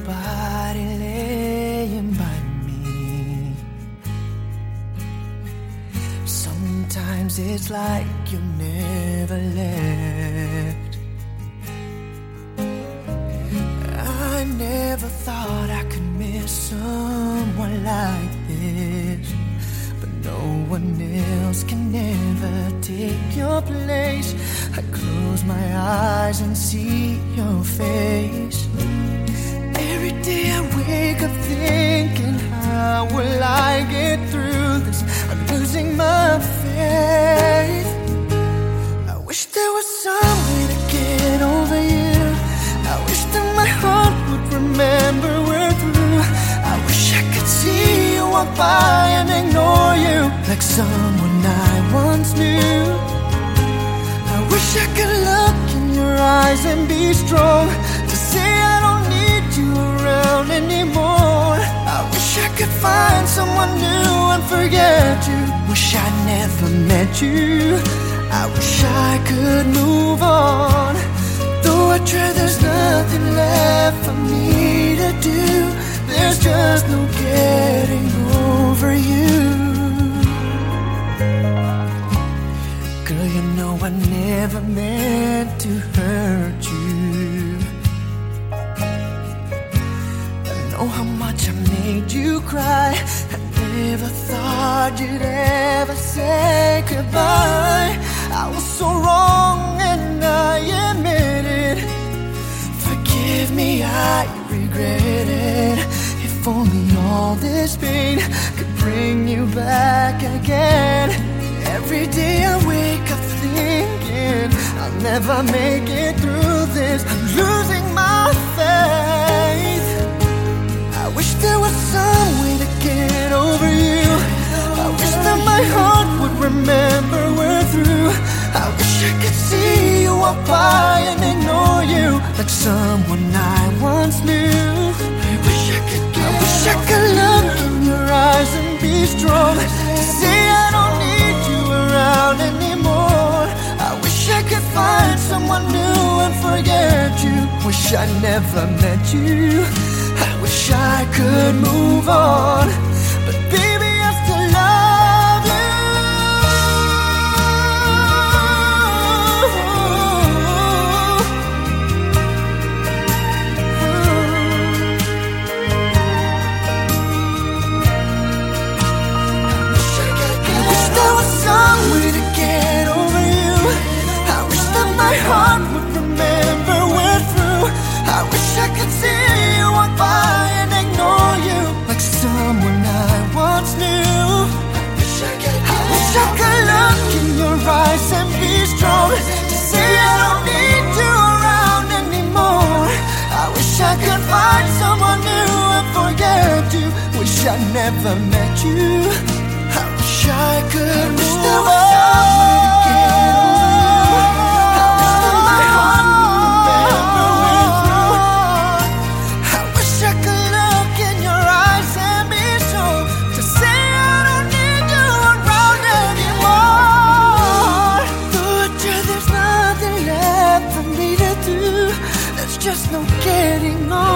nobody laying by me. Sometimes it's like you never left. I never thought I could miss someone like this, but no one else can ever take your place. I close my eyes and see your face. Every day I wake up thinking, how will I get through this? I'm losing my faith. I wish there was some way to get over you. I wish that my heart would remember we're through. I wish I could see you walk by and ignore you like someone I once knew. I wish I could look in your eyes and be strong to say I don't need you around anymore. I wish I could find someone new and forget you. Wish I never met you. I wish I could move on. Though I try, there's nothing left for me to do. There's just no getting over you. Girl, you know I never meant to hurt you. I know how much I made you cry. I never thought you'd ever say goodbye. I was so wrong and I admit it. Forgive me, I regret it. If only all this pain could bring you back again. Every day I wake up thinking I'll never make it through this. I'm losing my faith. I wish there was some way to get over you. I wish that my heart would remember we're through. I wish I could see you walk by and ignore you like someone I once knew. I wish I could look in your eyes and be strong to say I don't need you around anymore. I wish I could find someone new and forget you. Wish I never met you. I wish I could move on, but baby, I still love you. I wish there was some way to get over you. I wish that my heart would remember we're through. I wish I could see you walk by and ignore you like someone I once knew. I wish I could look in your eyes and be strong to say I don't need you around anymore. I wish I could find someone new and forget you. Wish I never met you. I wish I could move on. Just no getting on.